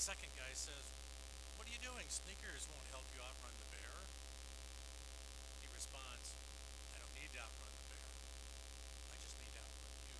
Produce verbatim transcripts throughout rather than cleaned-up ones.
second guy says, "What are you doing? Sneakers won't help you outrun the bear." He responds, "I don't need to outrun the bear. I just need to outrun you."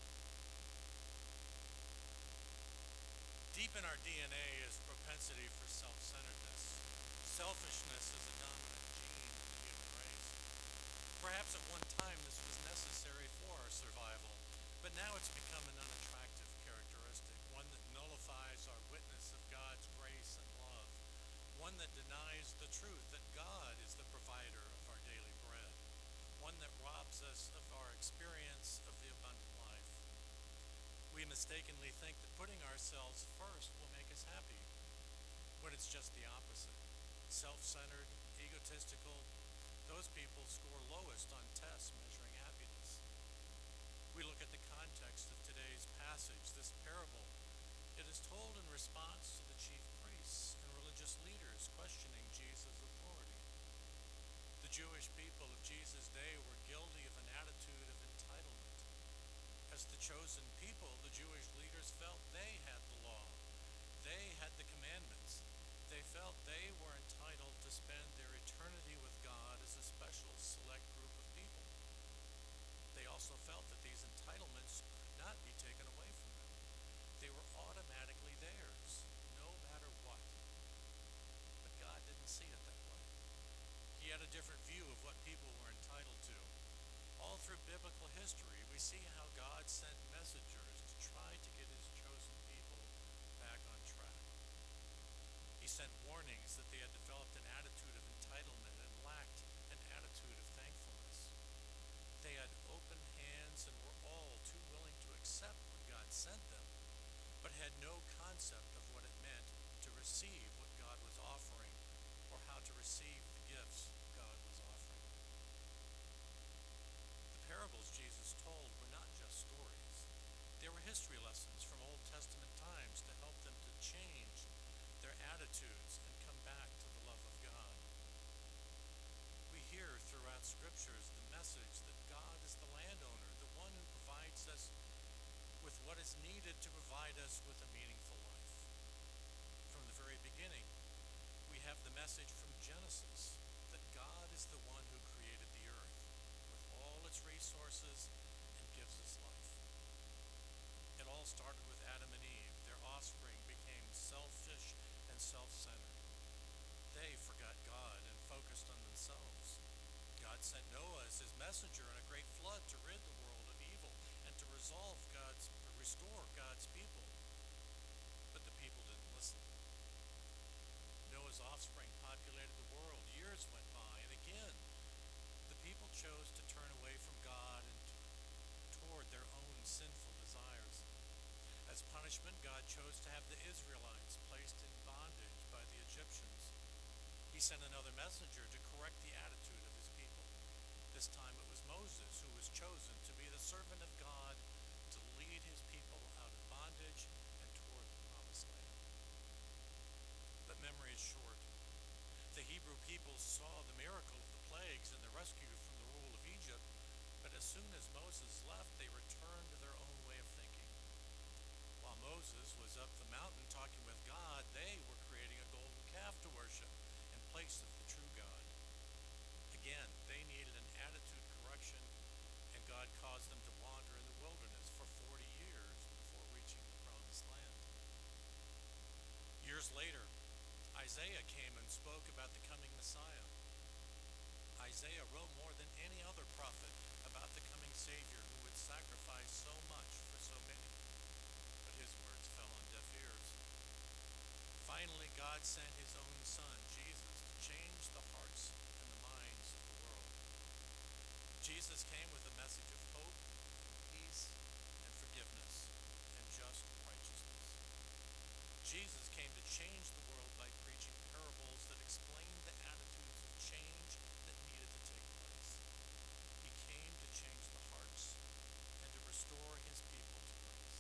Deep in our D N A is propensity for self-centeredness. Selfishness is a dominant gene in the human race. Perhaps at one time this was necessary for our survival, but now it's become an unattractive characteristic, one that nullifies our witness of God's grace and love, one that denies the truth that God is the provider of our daily bread, one that robs us of our experience of the abundant life. We mistakenly think that putting ourselves first will make us happy, when it's just the opposite. Self-centered, egotistical, those people score lowest on tests measuring happiness. We look at the context of today's passage, this parable. It is told in response to the chief priests and religious leaders questioning Jesus' authority. The Jewish people of Jesus' day were guilty of an attitude of entitlement. As the chosen people, the Jewish leaders felt they had the law. They had the commandments. They felt they were entitled to spend their eternity with God as a special select group of people. They also felt that these entitlements could not be taken away from them. They were automatically theirs, no matter what. But God didn't see it that way. He had a different view of what people were entitled to. All through biblical history, we see how God sent messengers to try to get his chosen people back on track. He sent warnings that they had developed an attitude of entitlement and lacked an attitude of thankfulness. They had open hands and were all too willing to accept what God sent them, but had no concept of what it meant to receive what God was offering or how to receive the gifts God was offering. The parables Jesus told were not just stories. They were history lessons from Old Testament times to help them to change their attitudes and come back to the love of God. We hear throughout scriptures the message that God is the landowner, the one who provides us with what is needed to provide us with a meaningful life. From the very beginning, we have the message from Genesis that God is the one who created the earth with all its resources and gives us life. It all started with Adam and Eve. Their offspring became selfish and self-centered. They forgot God and focused on themselves. God sent Noah as his messenger in a great flood to rid the world of evil and to resolve God's, restore God's people. But the people didn't listen. Noah's offspring populated the world. Years went by, and again, the people chose to turn away from God and toward their own sinful desires. As punishment, God chose to have the Israelites placed in bondage by the Egyptians. He sent another messenger to correct the attitude of his people. This time it was Moses who was chosen to be the servant of God to lead his people out of bondage and toward the promised land. But memory is short. The Hebrew people saw the miracle of the plagues and the rescue from the rule of Egypt, but as soon as Moses left, they returned to their own way of thinking. While Moses was up the mountain talking with God, they were creating a golden calf to worship in place of the true God. Again, they needed an attitude correction, and God caused them to wander in the wilderness for forty years before reaching the promised land. Years later, Isaiah came and spoke about the coming Messiah. Isaiah wrote more than any other prophet about the coming Savior who would sacrifice so much for so many. But his words fell on deaf ears. Finally, God sent his own Son, Jesus, to change the hearts and the minds of the world. Jesus came with a message of hope, peace, and forgiveness, and just righteousness. Jesus came to change the world by preaching parables that explained the attitudes of change that needed to take place. He came to change the hearts and to restore his people to grace.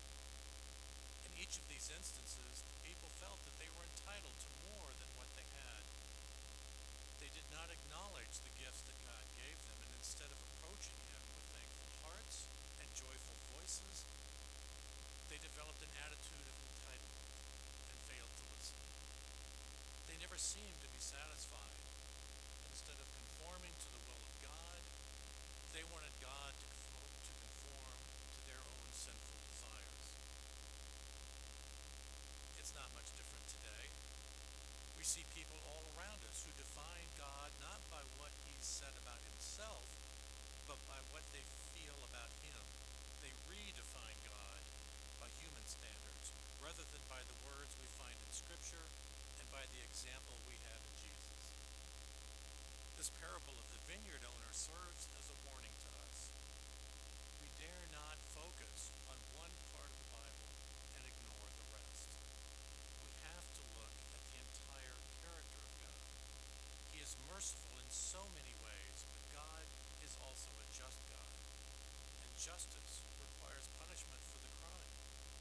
In each of these instances, the people felt that they were entitled to more than what they had. They did not acknowledge the gifts that God gave them, and instead of approaching him with thankful hearts and joyful voices, they developed an attitude of entitlement and failed to listen. seem to be satisfied. Instead of conforming to the will of God, they wanted God to conform, to conform to their own sinful desires. It's not much different today. We see people all around us who define God not by what he's said about himself, but by what they feel about him. They redefine God by human standards, rather than by the words we find in Scripture and by the example we have in Jesus. This parable of the vineyard owner serves as a warning to us. We dare not focus on one part of the Bible and ignore the rest. We have to look at the entire character of God. He is merciful in so many ways, but God is also a just God. And justice requires punishment for the crime.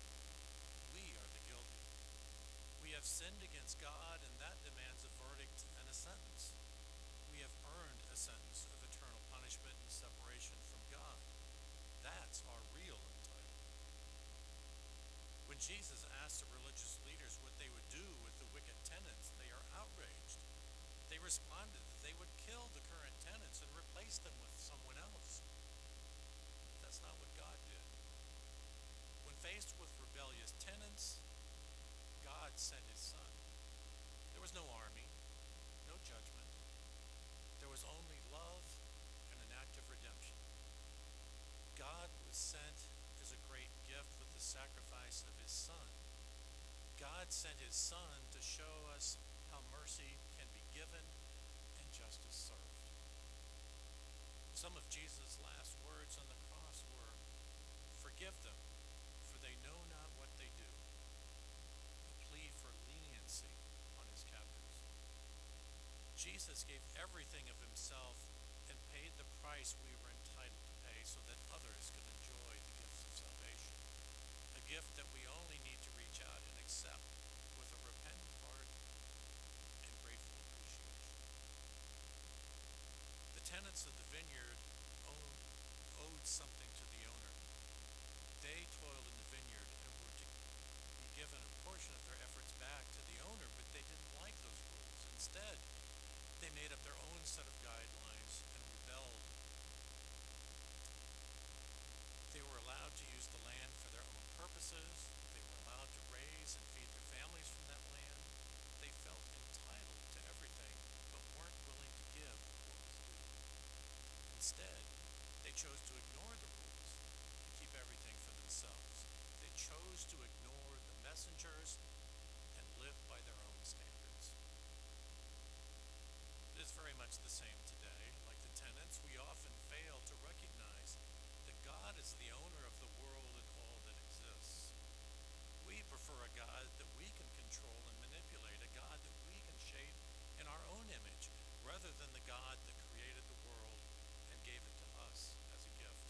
We are the guilty. We have sinned against God, and that demands a verdict and a sentence. We have earned a sentence of eternal punishment and separation from God. That's our real entitlement. When Jesus asked the religious leaders what they would do with the wicked tenants, they are outraged. They responded that they would kill the current tenants and replace them with someone else. That's not what God did. When faced with rebellious tenants, God sent his Son. There was no army, no judgment. There was only love and an act of redemption. God was sent as a great gift with the sacrifice of his Son. God sent his Son to show us how mercy can be given and justice served. Some of Jesus' last words on the cross were, "Forgive them, for they know not what they do." A plea for leniency on his captors. Jesus gave everything of himself and paid the price we were entitled to pay so that others could enjoy the gifts of salvation. A gift that we only need to reach out and accept with a repentant heart and grateful appreciation. The tenants of the vineyard owned, owed something to the owner. They toiled in the vineyard and were to be given a portion of their efforts back to the owner, but they didn't like those rules. Instead, they made up their own set of guidelines and rebelled. They were allowed to use the land for their own purposes. They were allowed to raise and feed their families from that land. They felt entitled to everything, but weren't willing to give what was due. Instead, they chose to ignore the rules and keep everything for themselves. They chose to ignore the messengers and live by their own standards. It is very much the same today. Like the tenants, we often fail to recognize that God is the owner of the world and all that exists. We prefer a God that we can control and manipulate, a God that we can shape in our own image, rather than the God that created the world and gave it to us as a gift.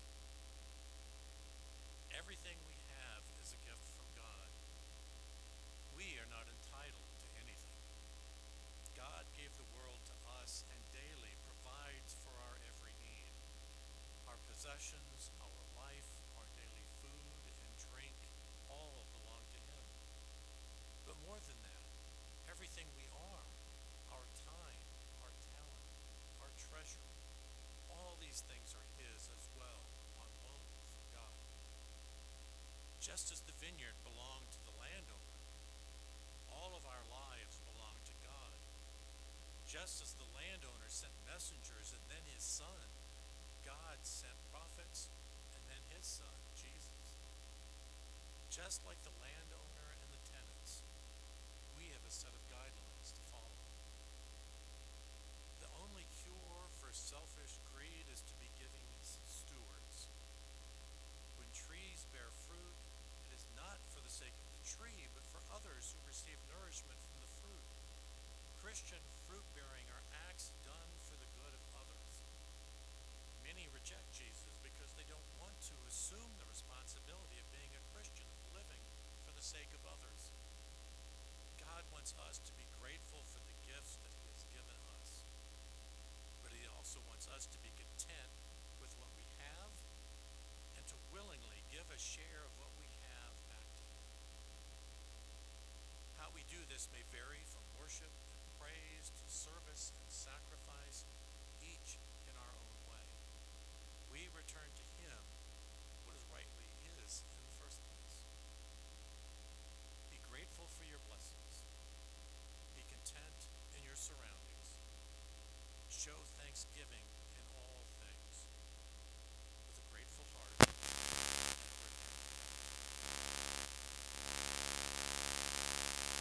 Everything we have is a gift from God. We are not entitled to anything. God gave the world to us and daily provides for our every need. Our possessions, our life, our daily food and drink, all belong to him. But more than that, everything we are, our time, our talent, our treasure, all these things are his as well, on loan from God. Just as the vineyard belonged to the landowner, all of our lives belong to God. Just as the landowner sent messengers and then his Son, God sent prophets and then his Son, Jesus. Just like the landowner and the tenants, we have a set of guidelines to follow. The only cure for selfish greed is to be giving stewards. When trees bear fruit, it is not for the sake of the tree, but for others who receive nourishment from the fruit. Christian fruit-bearing are acts done for the good of others. Many reject Jesus because they don't want to assume the responsibility of being a Christian, of living for the sake of others. God wants us to be grateful for the gifts that he has given us, but he also wants us to be content with what we have and to willingly give a share of what we have back to him. How we do this may vary from worship praised, service, and sacrifice.